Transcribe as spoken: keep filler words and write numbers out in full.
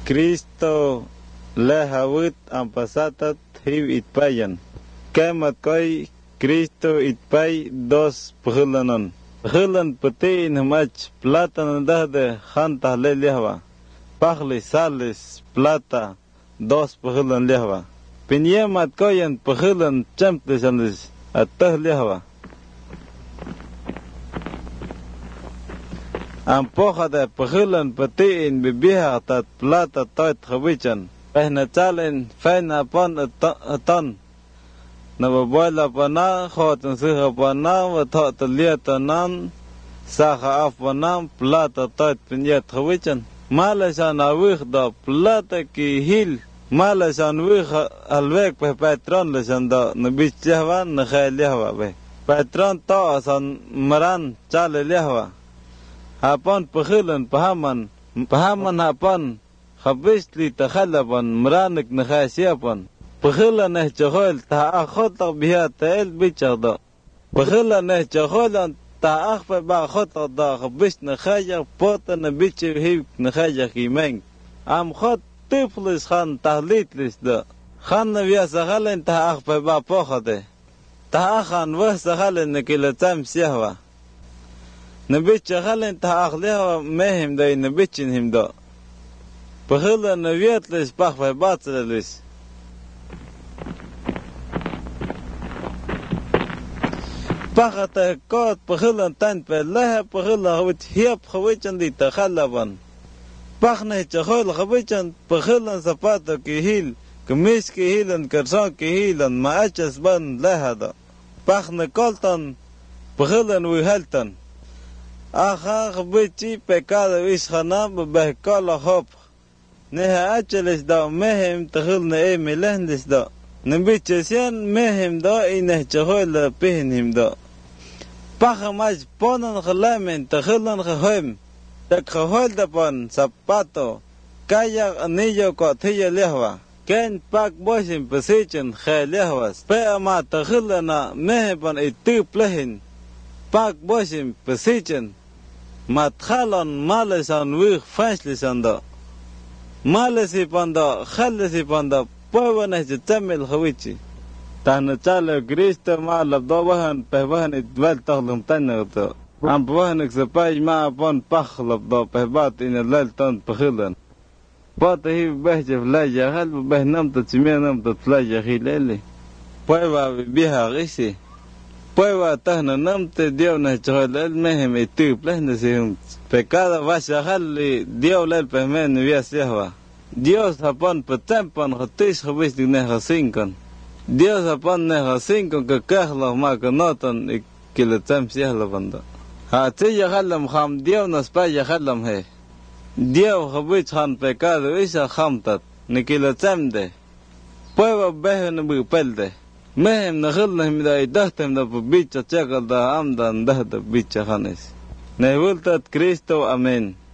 Cristo lehawit ampasatat hiv itpayan. Kemat koi Cristo itpay dos pagulanon. Pagulan patiin hamach plata nadahde khanta le lehwa. Pagli salis plata dos pagulan lehwa. Pinyemat koyan pagulan chamtlisanis atah lehwa. Ang poha de pagulan patiin bibiha tat plata toit khawichan. Pehna chalen fena pon aton. Nababola pana khotan siha pana watot liatanan saha afana plata toit pinyat khawichan. Malasan awih da plata ki hil. Malasan wih alwek pe patron lesan da nabich lehwa nakhay lehwa be. Patron to asan maran chale lehwa. Hapan pagilan pahaman pahaman hapan khabisli takhalaban maranik nakhasiapan pagilan eh chahol ta akhota biha tael bichada pagilan eh chaholan ta akhfa ba khota da khabis nakhaya pota nabich hi nakhaya kimeng am khot tiflis khan tahlitlis da khan nabiya sakhalen ta akhfa ba pokhade ta khan wa sakhalen nikilatam sihwa نبيتش خالن تأخذها مهم ده نبيتشن هم ده بخلا نبيت ليش بخفى باطل ليش بخت كات بخلا تان بالله بخلا هوت هيب خويتشن دي تخلبان بخنه تخول خويتشن بخلا سباتو كهيل كميس كهيلن كرسان كهيلن ما أجس بان له هذا بخنه كالتن بخلا ويهلتن Aha khbichi pecado ishana behkala hop neha acheles da mehem tahul ne emelendis da nbichesian mehem da ineh chahol pehnim da pahamaj ponan khalamen tahulan khahem tak khahol da pon zapato kaya anillo ko thiya lehwa ken pak bosim position khalehwas pe ama tahulana mehepan itu plehin pak bosim position mathalan malesan wih fanslisan da malesi panda khalesi panda pawana jamil khawichi tahna chala Cristo ma labdawahan pehwahan idwal taghlum tanagto am pehwahan sapay ma pon pakhlab da pehbat in lal tan pekhilan patahi behje flaja hal behnam tatmianam tatflaja khilali pehwa biha gisi Pueva tahna namte Dios na chohlel mehem itu plehne sehum pecado vasahali Dios lel pehmen via sehwa Dios hapan petempan khatis khabis digne khasinkan Dios hapan ne khasinkan ka kahla ma kanotan ikilatam sehla banda ha tiya khalam kham Dios nas pa ya khalam he Dios khabis khan pecado isa khamtat nikilatam de pueva behne bu pelde mehem nakhilna himda idahtem da bicha chakal da amdan dahda bicha khanes. Nebultat Cristo, amen.